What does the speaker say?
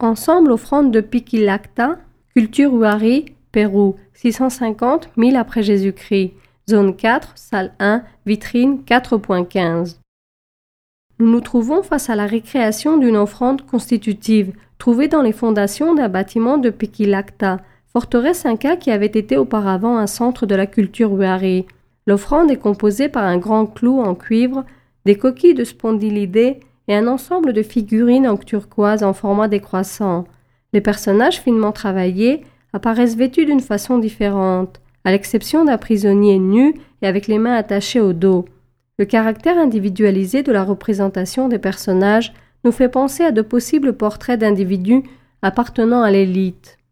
Ensemble offrande de Piquillacta, culture Huari, Pérou, 650-1000 après Jésus-Christ. Zone 4, salle 1, vitrine 4.15. Nous nous trouvons face à la récréation d'une offrande constitutive, trouvée dans les fondations d'un bâtiment de Piquillacta, forteresse inca qui avait été auparavant un centre de la culture Huari. L'offrande est composée par un grand clou en cuivre, des coquilles de spondylidés et un ensemble de figurines en turquoise en format décroissant. Les personnages finement travaillés apparaissent vêtus d'une façon différente, à l'exception d'un prisonnier nu et avec les mains attachées au dos. Le caractère individualisé de la représentation des personnages nous fait penser à de possibles portraits d'individus appartenant à l'élite.